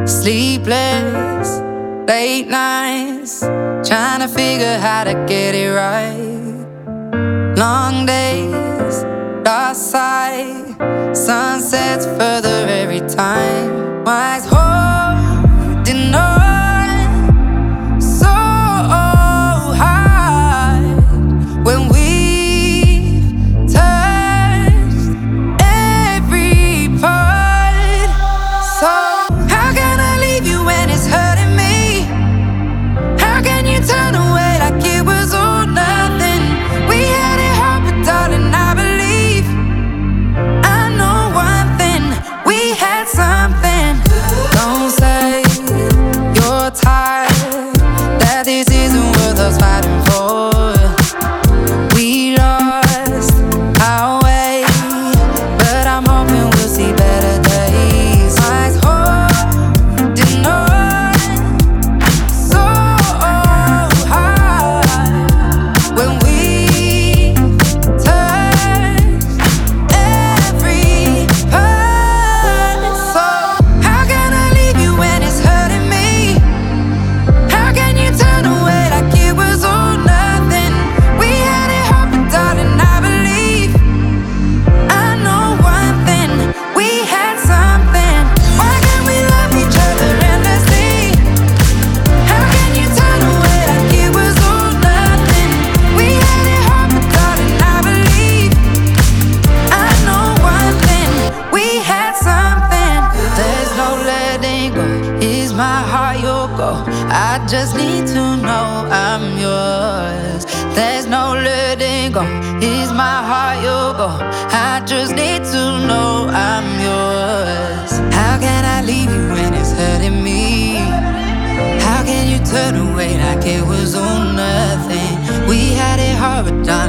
Sleepless, late nights, trying to figure how to get it right. Long days, lost sight, sunsets further every time. My eyes holding on so high when we've touched every part. So how can I leave you when it's hurting me? How can you turn away like it was all nothing? We had it hard, but darling, I believe. I know one thing, we had something. Don't say you're tired, that this isn't worth us fighting for. We lost our way, but I'm hoping we'll see better days. Eyes holding on so high when we touched every part. So how can I leave you when it's hurting me? How can you turn away like it was all nothing? We had it hard, but darling, I believe. I know one thing, we had something. Why can't we love each other endlessly? How can you turn away like it was all nothing? We had it hard, but darling, I believe. I know one thing, we had something. There's no letting go, is my heart your goal? I just need to know I'm yours. There's no letting go, is my heart your goal? I just need to know I'm yours. How can I leave you when it's hurting me? How can you turn away like it was all nothing? We had it hard, but darling,